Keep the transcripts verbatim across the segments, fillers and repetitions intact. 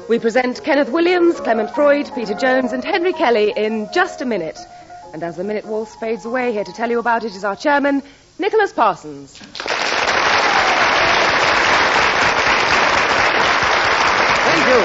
We present Kenneth Williams, Clement Freud, Peter Jones, and Henry Kelly in Just a Minute. And as the minute waltz fades away, here to tell you about it is our chairman, Nicholas Parsons. Thank you.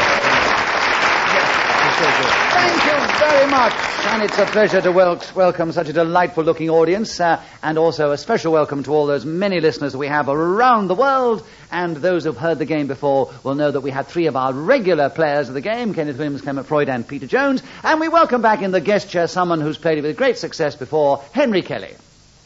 Thank you very much. And it's a pleasure to wel- welcome such a delightful-looking audience, uh, and also a special welcome to all those many listeners we have around the world. And those who've heard the game before will know that we had three of our regular players of the game, Kenneth Williams, Clement Freud, and Peter Jones. And we welcome back in the guest chair someone who's played it with great success before, Henry Kelly.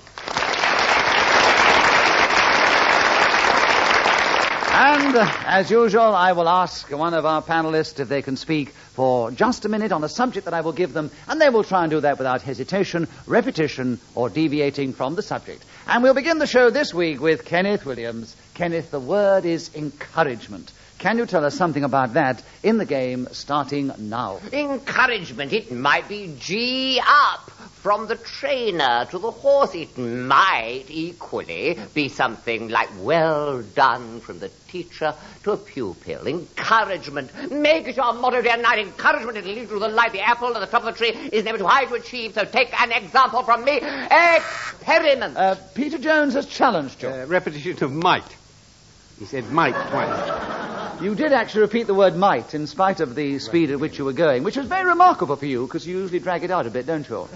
And, uh, as usual, I will ask one of our panelists if they can speak for just a minute on the subject that I will give them, and they will try and do that without hesitation, repetition, or deviating from the subject. And we'll begin the show this week with Kenneth Williams. Kenneth, the word is encouragement. Can you tell us something about that in the game starting now? Encouragement, it might be G up. From the trainer to the horse, it might equally be something like well done from the teacher to a pupil. Encouragement. Make it your motto day and night. Encouragement, it'll lead you to the light. The apple at the top of the tree is never too high to achieve, so take an example from me. Experiment. Uh, Peter Jones has challenged you. Uh, repetition of might. He said might twice. You did actually repeat the word might in spite of the speed at which you were going, which was very remarkable for you, because you usually drag it out a bit, don't you?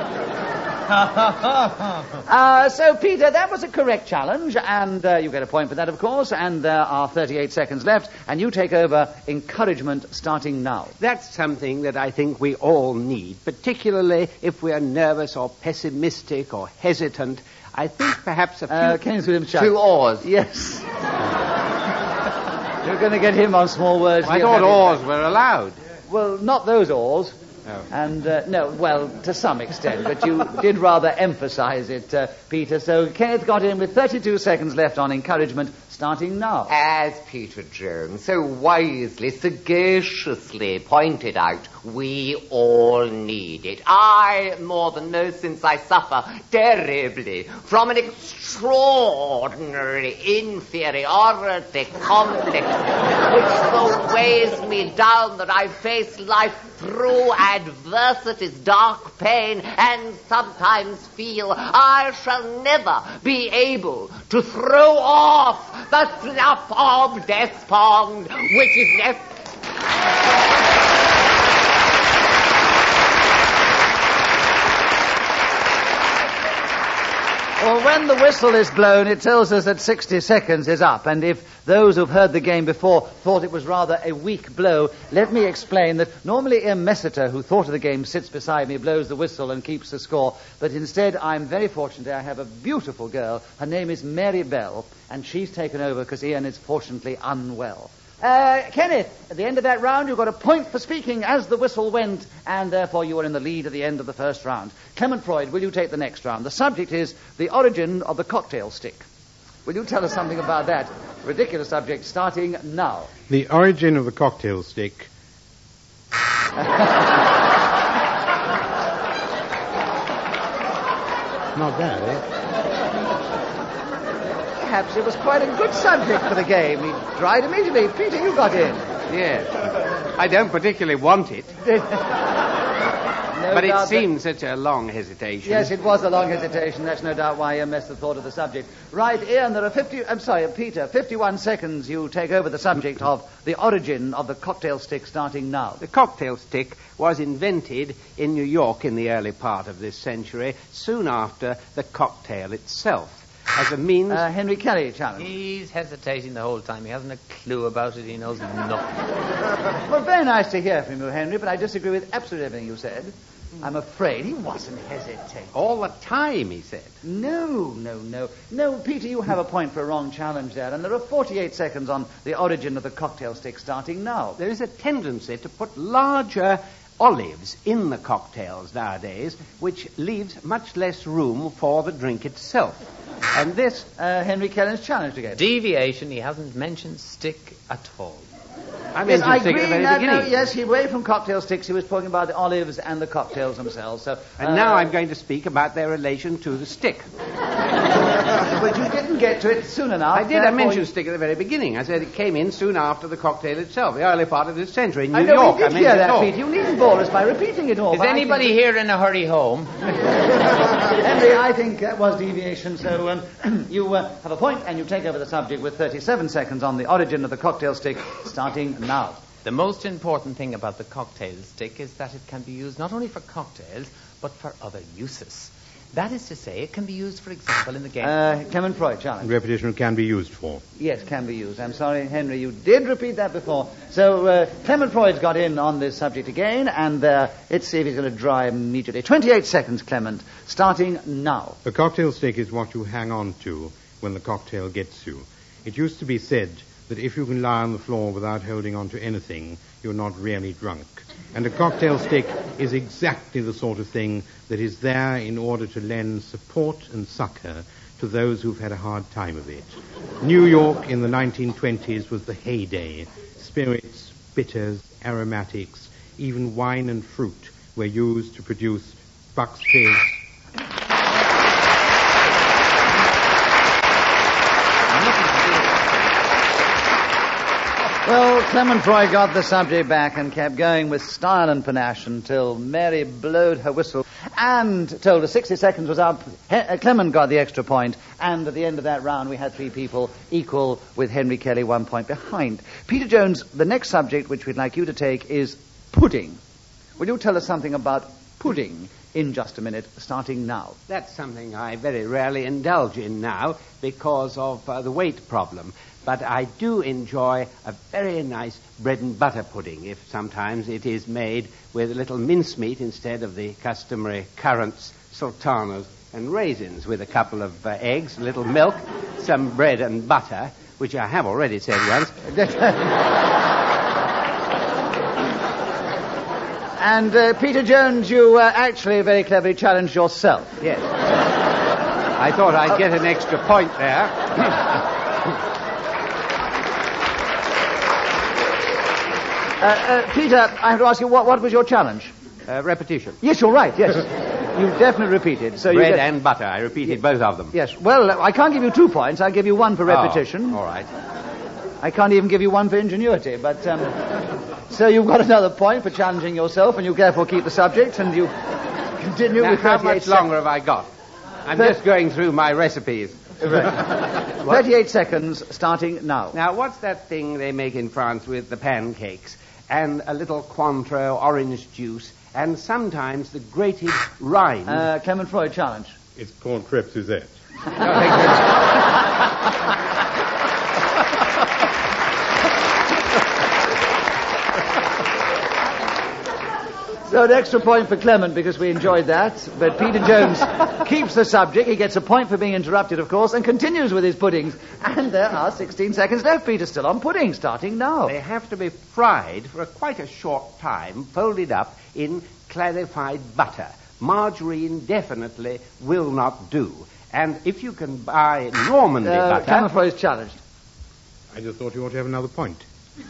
uh, so, Peter, that was a correct challenge, and uh, you get a point for that, of course, and there are thirty-eight seconds left, and you take over encouragement starting now. That's something that I think we all need, particularly if we are nervous or pessimistic or hesitant. I think perhaps a few... Uh, Kenneth Williams, Two oars. Yes. You're going to get him on small words. I thought oars were allowed. Well, not those oars. No. And, uh, no, well, to some extent, but you did rather emphasize it, uh, Peter. So Kenneth got in with thirty-two seconds left on encouragement, starting now. As Peter Jones so wisely, sagaciously pointed out, we all need it. I, more than most, since I suffer terribly from an extraordinary inferiority complex which so weighs me down that I face life through adversity's dark pain and sometimes feel I shall never be able to throw off the snuff of despond which is left. Well, when the whistle is blown, it tells us that sixty seconds is up. And if those who've heard the game before thought it was rather a weak blow, let me explain that normally Ian Messiter, who thought of the game, sits beside me, blows the whistle and keeps the score. But instead, I'm very fortunate. I have a beautiful girl. Her name is Mary Bell, and she's taken over because Ian is fortunately unwell. Uh, Kenneth, at the end of that round, you got a point for speaking as the whistle went, and therefore you are in the lead at the end of the first round. Clement Freud, will you take the next round? The subject is the origin of the cocktail stick. Will you tell us something about that ridiculous subject, starting now? The origin of the cocktail stick. Not bad, eh? Perhaps it was quite a good subject for the game. He tried immediately. Peter, you got in. Yes. I don't particularly want it. No but it doubt seemed such a long hesitation. Yes, it was a long hesitation. That's no doubt why Ian Messiter thought of the subject. Right, Ian, there are fifty... I'm sorry, Peter, fifty-one seconds you take over the subject of the origin of the cocktail stick starting now. The cocktail stick was invented in New York in the early part of this century, soon after the cocktail itself. As a means... Uh, Henry Kelly, challenge. He's hesitating the whole time. He hasn't a clue about it. He knows nothing. Well, very nice to hear from you, Henry, but I disagree with absolutely everything you said. I'm afraid he wasn't hesitating. All the time, he said. No, no, no. No, Peter, you have a point for a wrong challenge there, and there are forty-eight seconds on the origin of the cocktail stick starting now. There is a tendency to put larger olives in the cocktails nowadays, which leaves much less room for the drink itself. And this... Uh, Henry Kelly's challenged again. Deviation, he hasn't mentioned stick at all. I yes, mentioned I stick agree. at the very No, beginning. no, yes, he away from cocktail sticks. He was talking about the olives and the cocktails themselves. So, and uh, now I'm going to speak about their relation to the stick. But you didn't get to it soon enough. I did. I therefore mentioned you- stick at the very beginning. I said it came in soon after the cocktail itself, the early part of this century in New I know York. we did I hear mentioned that, it all. Peter. You needn't bore us by repeating it all. Is but I think anybody that- here in a hurry home? Henry, I think that was deviation, so um, you uh, have a point and you take over the subject with thirty-seven seconds on the origin of the cocktail stick, starting now. The most important thing about the cocktail stick is that it can be used not only for cocktails, but for other uses. That is to say, it can be used, for example, in the game... Uh, Clement Freud, challenge. Repetition can be used for. Yes, can be used. I'm sorry, Henry, you did repeat that before. So uh, Clement Freud's got in on this subject again, and uh, let's see if he's going to dry immediately. twenty-eight seconds, Clement, starting now. A cocktail stick is what you hang on to when the cocktail gets you. It used to be said that if you can lie on the floor without holding on to anything, you're not really drunk. And a cocktail stick is exactly the sort of thing that is there in order to lend support and succor to those who've had a hard time of it. New York in the nineteen twenties was the heyday. Spirits, bitters, aromatics, even wine and fruit were used to produce Buck's Fizz. Well, Clement Freud got the subject back and kept going with style and panache until Mary blowed her whistle and told her sixty seconds was up. He- uh, Clement got the extra point, and at the end of that round we had three people equal with Henry Kelly one point behind. Peter Jones, the next subject which we'd like you to take is pudding. Will you tell us something about pudding in just a minute, starting now? That's something I very rarely indulge in now because of uh, the weight problem. But I do enjoy a very nice bread and butter pudding if sometimes it is made with a little mincemeat instead of the customary currants, sultanas, and raisins, with a couple of uh, eggs, a little milk, some bread and butter, which I have already said once. And uh, Peter Jones, you uh, actually very cleverly challenged yourself. Yes. I thought I'd get an extra point there. Uh, uh, Peter, I have to ask you, what, what was your challenge? Uh, repetition. Yes, you're right, yes. You definitely repeated. So Bread you get... and butter. I repeated both of them. Yes, well, uh, I can't give you two points. I'll give you one for repetition. Oh, all right. I can't even give you one for ingenuity, but... Um, so you've got another point for challenging yourself, and you therefore keep the subject, and you continue Now, with how thirty-eight much longer have I got? I'm Thir- just going through my recipes. Right. thirty-eight seconds, starting now. Now, what's that thing they make in France with the pancakes? And a little Cointreau orange juice, and sometimes the grated rind. Uh, Clement Freud challenge. It's called crêpe Suzette. So an extra point for Clement because we enjoyed that. But Peter Jones keeps the subject. He gets a point for being interrupted, of course, and continues with his puddings. And there are sixteen seconds left. Peter's still on pudding, starting now. They have to be fried for a quite a short time, folded up in clarified butter. Margarine definitely will not do. And if you can buy Normandy Uh, butter... Clement Freud's challenged. I just thought you ought to have another point.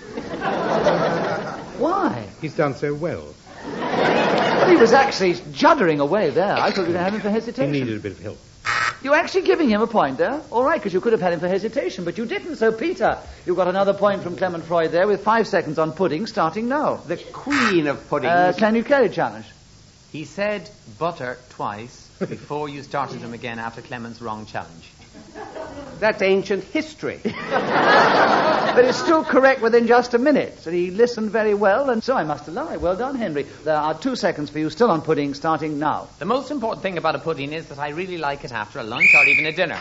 Why? He's done so well. Well, he was actually juddering away there. I thought we were going to have him for He hesitation. needed a bit of help. You're actually giving him a point there? All right, because you could have had him for hesitation, but you didn't. So, Peter, you got another point from Clement Freud there with five seconds on pudding, starting now. The queen of puddings. Uh, can you carry challenge? He said butter twice before you started him again after Clement's wrong challenge. That's ancient history. But it's still correct within just a minute. So he listened very well, and so I must lie. Well done, Henry. There are two seconds for you still on pudding, starting now. The most important thing about a pudding is that I really like it after a lunch or even a dinner.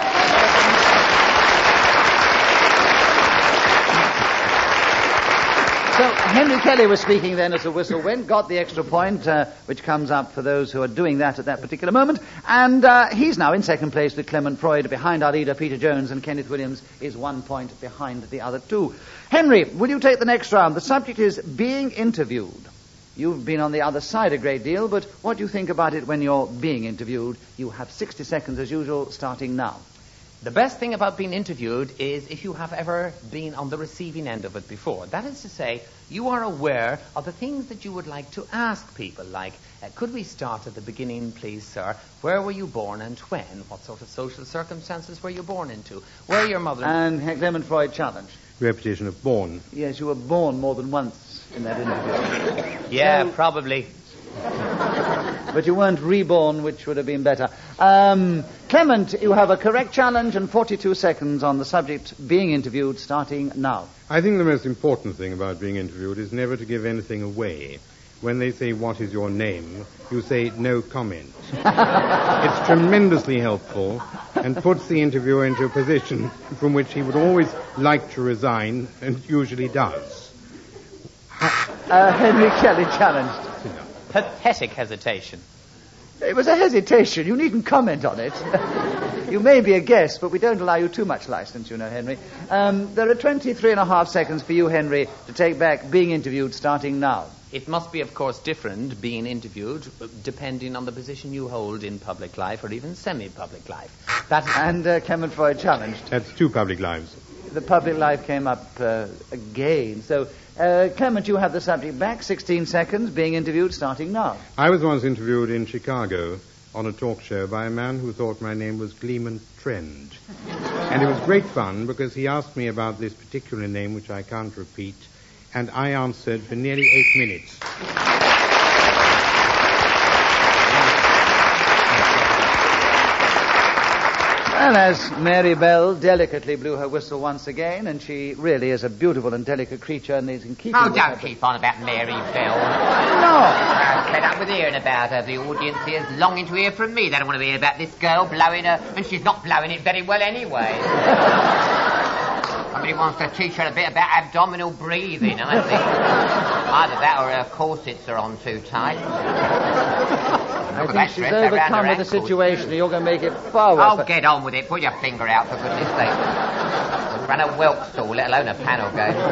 So Henry Kelly was speaking then as the whistle went, got the extra point, uh, which comes up for those who are doing that at that particular moment. And uh, he's now in second place with Clement Freud. Behind our leader, Peter Jones, and Kenneth Williams is one point behind the other two. Henry, will you take the next round? The subject is being interviewed. You've been on the other side a great deal, but what do you think about it when you're being interviewed? You have sixty seconds as usual, starting now. The best thing about being interviewed is if you have ever been on the receiving end of it before. That is to say, you are aware of the things that you would like to ask people, like, uh, could we start at the beginning, please, sir? Where were you born and when? What sort of social circumstances were you born into? Where are your mother... And Clement Freud challenged. Repetition of born. Yes, you were born more than once in that interview. Yeah, So- probably. But you weren't reborn, which would have been better. Um, Clement, you have a correct challenge and forty-two seconds on the subject being interviewed, starting now. I think the most important thing about being interviewed is never to give anything away. When they say, what is your name, you say, no comment. It's tremendously helpful and puts the interviewer into a position from which he would always like to resign and usually does. Uh, Henry Kelly challenged. Pathetic hesitation. It was a hesitation. You needn't comment on it. You may be a guest, but we don't allow you too much license, you know, Henry. Um, there are twenty-three and a half seconds for you, Henry, to take back being interviewed, starting now. It must be, of course, different being interviewed depending on the position you hold in public life or even semi-public life. That is... And uh, Clement Freud challenged. That's two public lives. The public life came up uh, again. So, uh, Clement, you have the subject back. sixteen seconds, being interviewed, starting now. I was once interviewed in Chicago on a talk show by a man who thought my name was Gleeman Trend. And it was great fun because he asked me about this particular name, which I can't repeat, and I answered for nearly eight minutes. And as Mary Bell delicately blew her whistle once again, and she really is a beautiful and delicate creature and is in keeping Oh, with don't her- keep on about Mary Bell. No! I'm fed up with hearing about her. The audience here is longing to hear from me. They don't want to hear about this girl blowing her, and she's not blowing it very well anyway. Somebody wants to teach her a bit about abdominal breathing, I think. Either that or her corsets are on too tight. I Look at think that she's dress around overcome her with the ankles. situation. You're going to make it far worse. Oh, get on with it. Put your finger out, for goodness sake. Run a whelk stall, let alone a panel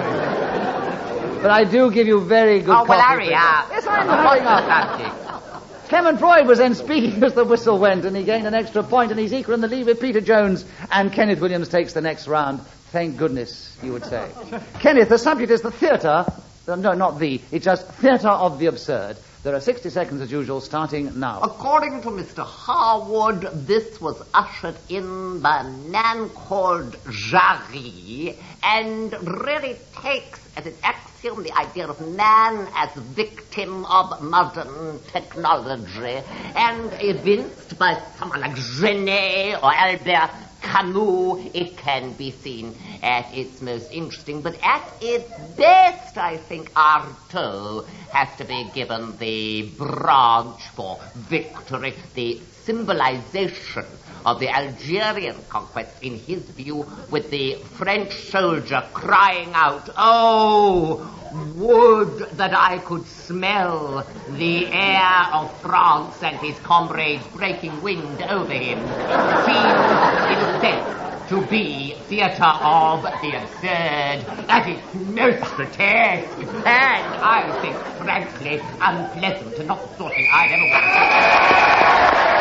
game. But I do give you very good Oh, well, coffee hurry for- up. Yes, I'm What's hurrying the up. subject? Clement Freud was then speaking as the whistle went, and he gained an extra point, and he's equal in the lead with Peter Jones, and Kenneth Williams takes the next round. Thank goodness, you would say. Kenneth, the subject is the theatre. No, not the. It's just theatre of the absurd. There are sixty seconds as usual, starting now. According to Mister Harwood, this was ushered in by a man called Jarry, and really takes as an axiom the idea of man as victim of modern technology, and evinced by someone like Genet or Albert Camus, it can be seen at its most interesting, but at its best, I think Artaud has to be given the branch for victory, the symbolization of the Algerian conquest, in his view, with the French soldier crying out, "Oh, would that I could smell the air of France," and his comrades breaking wind over him, seems, in a sense, to be theatre of the absurd at its most grotesque, and I think, frankly, unpleasant, and not the sort of thing I'd ever want to see.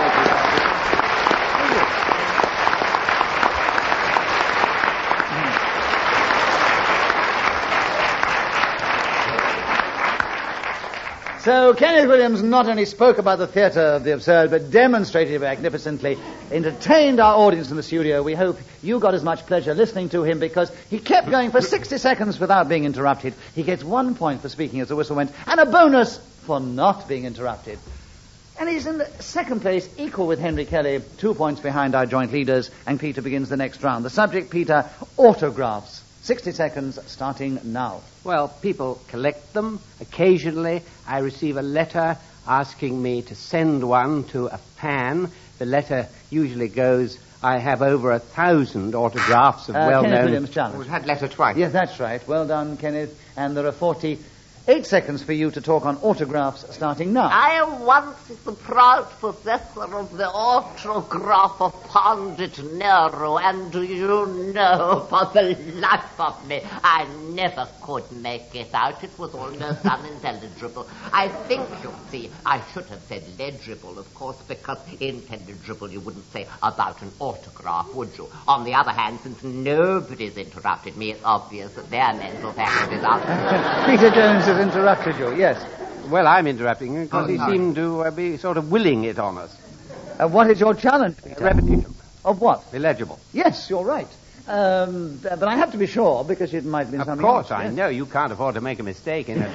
So Kenneth Williams not only spoke about the theatre of the absurd, but demonstrated it magnificently, entertained our audience in the studio. We hope you got as much pleasure listening to him because he kept going for sixty seconds without being interrupted. He gets one point for speaking as the whistle went, and a bonus for not being interrupted. And he's in the second place, equal with Henry Kelly, two points behind our joint leaders, and Peter begins the next round. The subject, Peter, autographs. sixty seconds, starting now. Well, people collect them. Occasionally, I receive a letter asking me to send one to a fan. The letter usually goes, I have over a thousand autographs of Uh, Kenneth well-known... Williams challenge. We've had letter twice. Yes, that's right. Well done, Kenneth. And there are forty... Eight seconds for you to talk on autographs starting now. I once was the proud possessor of the autograph of Pandit Nehru, and do you know, for the life of me, I never could make it out. It was almost unintelligible. I think, you see, I should have said legible, of course, because intelligible you wouldn't say about an autograph, would you? On the other hand, since nobody's interrupted me, it's obvious that their mental faculties are... Peter Jones has interrupted you, yes. Well, I'm interrupting because Oh, he no. seemed to uh, be sort of willing it on us. Uh, what is your challenge, Peter? Repetition. Of what? Illegible. Yes, you're right. Um, but I have to be sure, because it might have been Of something course, else. I yes. know. You can't afford to make a mistake in a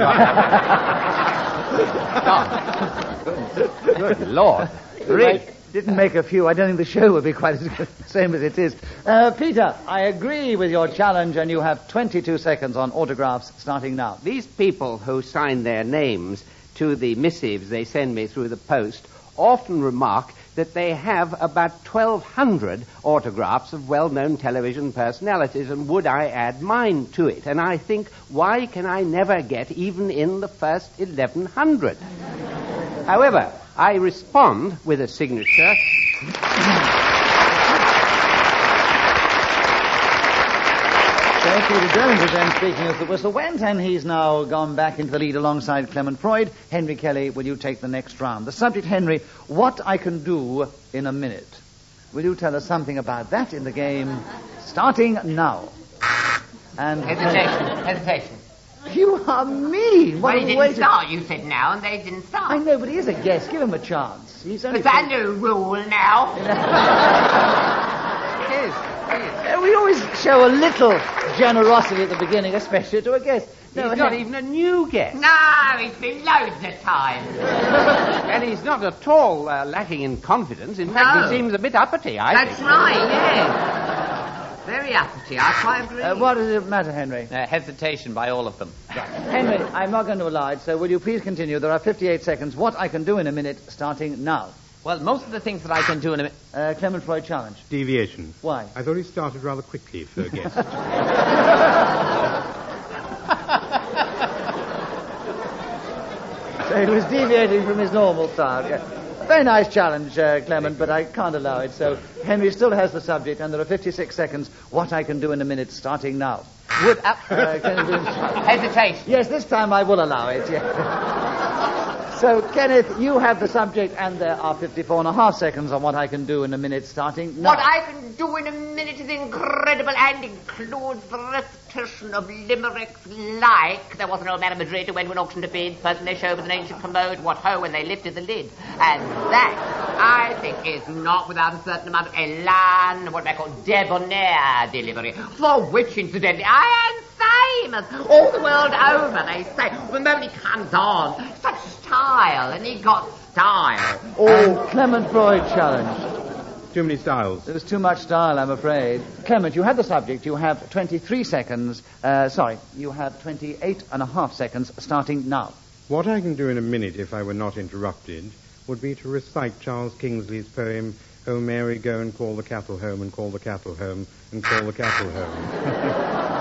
job. Good Lord. Really? Didn't make a few. I don't think the show would be quite as good, same as it is. Uh, Peter, I agree with your challenge, and you have twenty-two seconds on autographs starting now. These people who sign their names to the missives they send me through the post often remark that they have about twelve hundred autographs of well-known television personalities, and would I add mine to it? And I think, why can I never get even in the first eleven hundred? However, I respond with a signature. So Peter Jones is then speaking as the whistle went, and he's now gone back into the lead alongside Clement Freud. Henry Kelly, will you take the next round? The subject, Henry, what I can do in a minute. Will you tell us something about that in the game, starting now? And Hesitation, hesitation. You are mean. What Well, he a didn't way to- start. You said now, and they didn't start. I know, but he is a guest. Give him a chance. He's only... Is that no rule now? It is. Uh, We always show a little generosity at the beginning, especially to a guest. He's not even a new guest. No, it's been loads of time. And he's not at all uh, lacking in confidence. In fact, No. he seems a bit uppity, I That's think. right, yes. Very uppity, I quite agree. Uh, what does it matter, Henry? Uh, hesitation by all of them. Henry, I'm not going to allow it, so will you please continue? There are fifty-eight seconds. What I can do in a minute, starting now. Well, most of the things that I can do in a minute... Uh, Clement Freud challenge. Deviation. Why? I thought he started rather quickly for a guest. So he was deviating from his normal style. Yeah. Very nice challenge, uh, Clement, but I can't allow it. So Henry still has the subject, and there are fifty-six seconds. What I can do in a minute, starting now. Would... Uh, Uh, Kenneth Williams. hesitation. Yes, this time I will allow it. Yeah. So, Kenneth, you have the subject, and there are fifty-four and a half seconds on what I can do in a minute, starting now. What I can do in a minute is incredible and includes the repetition of limericks like there was an old man in Madrid who went to an auction to bid, person they showed with an ancient commode, what ho, when they lifted the lid. And that, I think, is not without a certain amount of elan, what they call debonair delivery, for which, incidentally, I am famous all the world over, they say. The moment he comes on, such style, and he got style. Oh, Clement Freud challenge. Too many styles. There's too much style, I'm afraid. Clement, you have the subject. You have twenty-three seconds. Uh, sorry, you have twenty-eight and a half seconds, starting now. What I can do in a minute, if I were not interrupted, would be to recite Charles Kingsley's poem, "Oh, Mary, go and call the cattle home, and call the cattle home, and call the cattle home."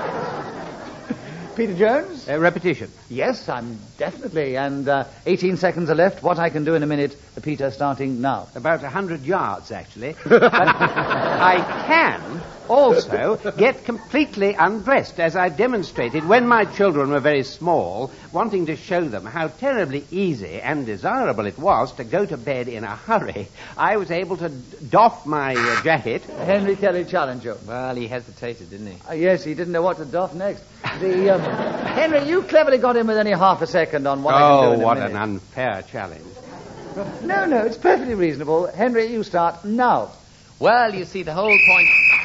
Peter Jones? Uh, repetition. Yes, I'm definitely. And uh, eighteen seconds are left. What I can do in a minute, Peter, starting now. About a hundred yards, actually. But I can also get completely undressed, as I demonstrated when my children were very small, wanting to show them how terribly easy and desirable it was to go to bed in a hurry. I was able to doff my uh, jacket. Henry Kelly challenge you. Well, he hesitated, didn't he? Uh, yes, he didn't know what to doff next. The um, Henry, you cleverly got him with only half a second on what I can do Oh, in a what minute. an unfair challenge. No, no, it's perfectly reasonable. Henry, you start now. Well, you see, the whole point...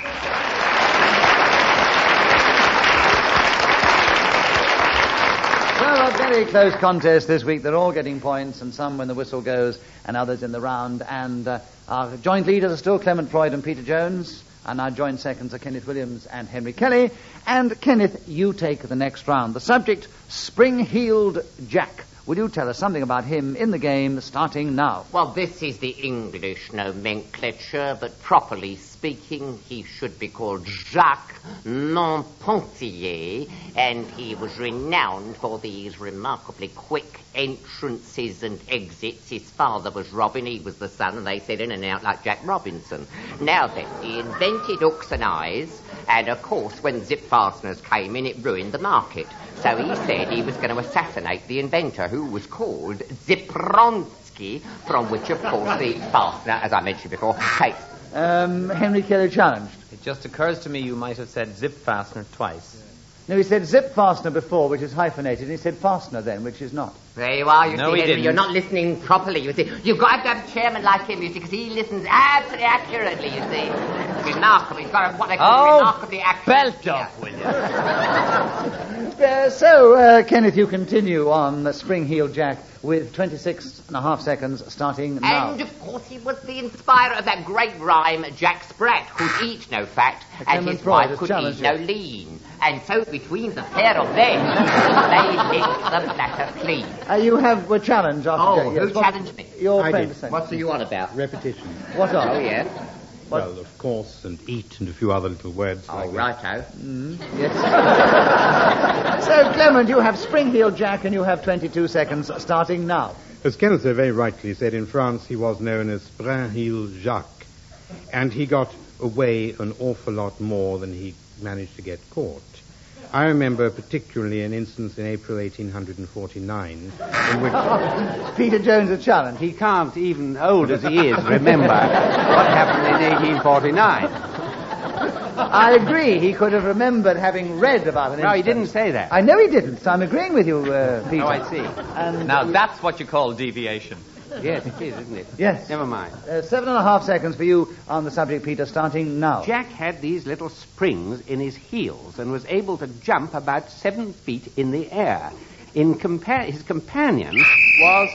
Well, a very close contest this week. They're all getting points, and some when the whistle goes, and others in the round. And uh, our joint leaders are still Clement Freud and Peter Jones, and our joint seconds are Kenneth Williams and Henry Kelly. And Kenneth, you take the next round. The subject, Spring-Heeled Jack. Will you tell us something about him in the game, starting now? Well, this is the English nomenclature, but properly speaking, speaking, he should be called Jacques Montpensier, and he was renowned for these remarkably quick entrances and exits. His father was Robin, he was the son, and they said in and out like Jack Robinson. Now then, he invented hooks and eyes, and of course, when zip fasteners came in, it ruined the market. So he said he was going to assassinate the inventor, who was called Zipronsky, from which, of course, the fastener, as I mentioned before, takes. Um, Henry Kelly challenged. It just occurs to me you might have said zip fastener twice. No, he said zip fastener before, which is hyphenated, and he said fastener then, which is not. There you are, you No, see, he Henry, didn't. you're not listening properly, you see. You've got to have a chairman like him, you see, because he listens absolutely accurately, you see. Remarkable. He's got a, what they call Oh, remarkably accurate... belt up, will you? Uh, so, uh, Kenneth, you continue on uh, Spring-Heeled Jack with twenty-six and a half seconds starting now. And, of course, he was the inspirer of that great rhyme, Jack Sprat could eat no fat, and Clement his Freud wife has could challenged eat no you. lean. And so, between the pair of them, they licked the platter clean. Uh, you have a challenge after Oh, Jack. who Yes, what- challenged me? Your I friend. did. Said. What's the you on about? Repetition. What of? Oh, yeah. What? Well, of course, and eat and a few other little words. Oh, like that. righto. Yes. So, Clement, you have Spring-Heeled Jack, and you have twenty-two seconds starting now. As Kenneth so very rightly said, in France he was known as Spring-Heeled Jacques, and he got away an awful lot more than he managed to get caught. I remember particularly an instance in April eighteen forty-nine in which... Peter Jones a challenge. He can't, even old as he is, remember what happened in eighteen forty-nine. I agree. He could have remembered having read about an No, he instance. didn't say that. I know he didn't, so I'm agreeing with you, uh, Peter. Oh, I see. And Now, that's what you call deviation. Yes, it is, isn't it? Yes. Never mind. Uh, seven and a half seconds for you on the subject, Peter, starting now. Jack had these little springs in his heels and was able to jump about seven feet in the air. In compa- his companion was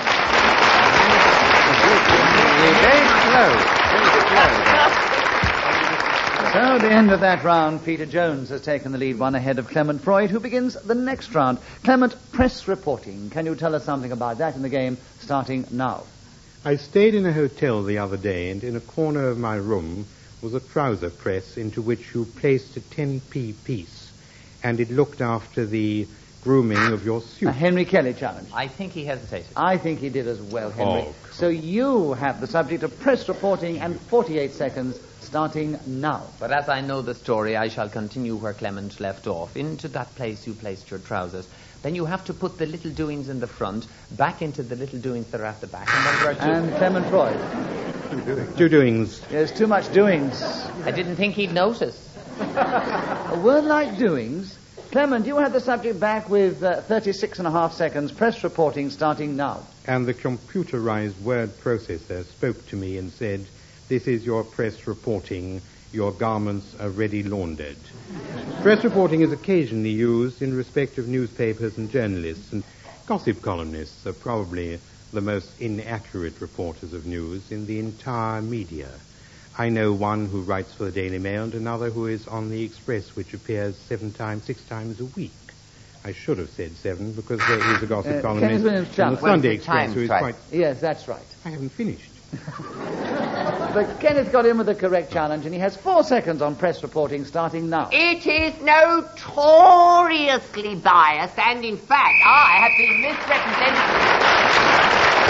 very slow, very slow. So, the end of that round, Peter Jones has taken the lead, one ahead of Clement Freud, who begins the next round. Clement, press reporting. Can you tell us something about that in the game, starting now? I stayed in a hotel the other day, and in a corner of my room was a trouser press into which you placed a ten p piece, and it looked after the grooming of your suit. A Henry Kelly challenge. I think he hesitated. I think he did as well, Henry. Oh, so you have the subject of press reporting and forty-eight seconds starting now. But as I know the story, I shall continue where Clement left off. Into that place you placed your trousers. Then you have to put the little doings in the front, back into the little doings that are at the back, and then there are two. And Clement Freud. Two doings. There's too much doings. I didn't think he'd notice. A word like doings. Clement, you have the subject back with uh, thirty-six and a half seconds. Press reporting starting now. And the computerized word processor spoke to me and said, "This is your press reporting. Your garments are ready laundered." Press reporting is occasionally used in respect of newspapers and journalists, and gossip columnists are probably the most inaccurate reporters of news in the entire media. I know one who writes for the Daily Mail and another who is on the Express, which appears seven times, six times a week. I should have said seven because there is a gossip Uh, columnist Kenneth Williams on the Chalmers. Sunday When's the Express time, who is right? quite... Yes, that's right. I haven't finished. But Kenneth got in with the correct challenge, and he has four seconds on press reporting starting now. It is notoriously biased, and in fact, I have been misrepresented.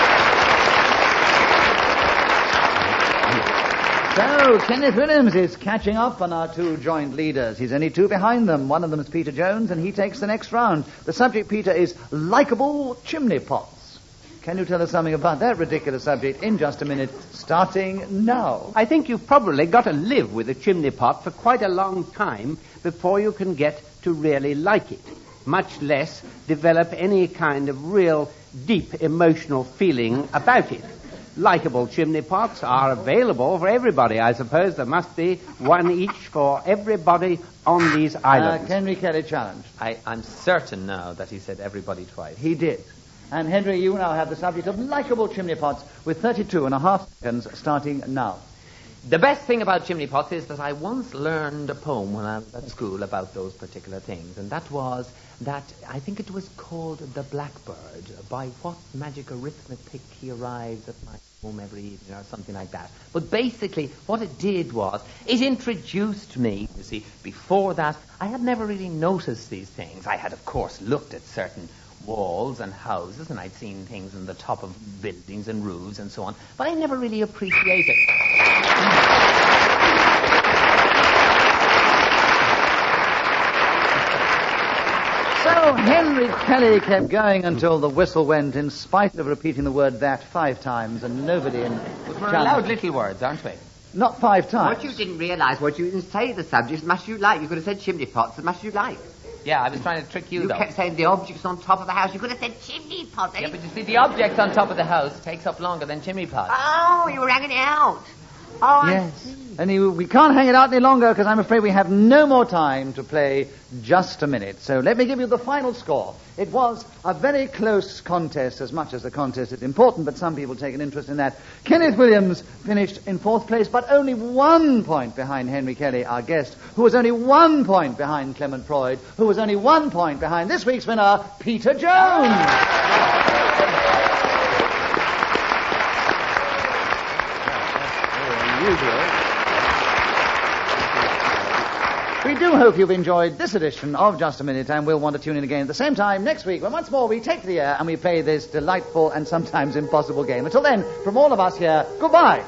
So, Kenneth Williams is catching up on our two joint leaders. He's only two behind them. One of them is Peter Jones, and he takes the next round. The subject, Peter, is likeable chimney pots. Can you tell us something about that ridiculous subject in just a minute, starting now? I think you've probably got to live with a chimney pot for quite a long time before you can get to really like it, much less develop any kind of real deep emotional feeling about it. Likeable chimney pots are available for everybody, I suppose. There must be one each for everybody on these Uh, islands. Henry Kelly challenge. I, I'm certain now that he said everybody twice. He did. And Henry, you now have the subject of likeable chimney pots with thirty-two and a half seconds starting now. The best thing about chimney pots is that I once learned a poem when I was at school about those particular things, and that was that I think it was called The Blackbird. By what magic arithmetic he arrives at my home every evening, or something like that. But basically, what it did was, it introduced me, you see. Before that, I had never really noticed these things. I had, of course, looked at certain walls and houses, and I'd seen things on the top of buildings and roofs and so on, but I never really appreciated. So Henry Kelly kept going until the whistle went, in spite of repeating the word that five times, and nobody in... But we're allowed little words, aren't we? Not five times. What you didn't realise, what you didn't say the subject as much as you like. You could have said chimney pots as much as you like. Yeah, I was trying to trick you, You though. kept saying the objects on top of the house. You could have said chimney pots. Yeah, but you see, the object on top of the house takes up longer than chimney pots. Oh, you were hanging it out. Oh, Yes. And he, we can't hang it out any longer because I'm afraid we have no more time to play Just a Minute. So let me give you the final score. It was a very close contest, as much as the contest is important, but some people take an interest in that. Kenneth Williams finished in fourth place, but only one point behind Henry Kelly, our guest, who was only one point behind Clement Freud, who was only one point behind this week's winner, Peter Jones. We do hope you've enjoyed this edition of Just a Minute, and we'll want to tune in again at the same time next week when once more we take the air and we play this delightful and sometimes impossible game. Until then, from all of us here, goodbye.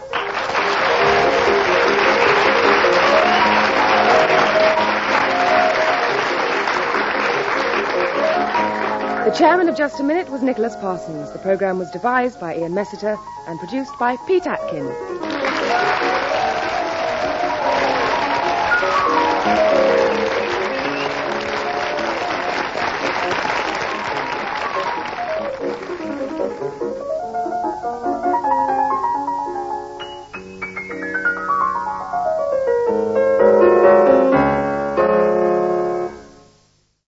The chairman of Just a Minute was Nicholas Parsons. The programme was devised by Ian Messiter and produced by Pete Atkin.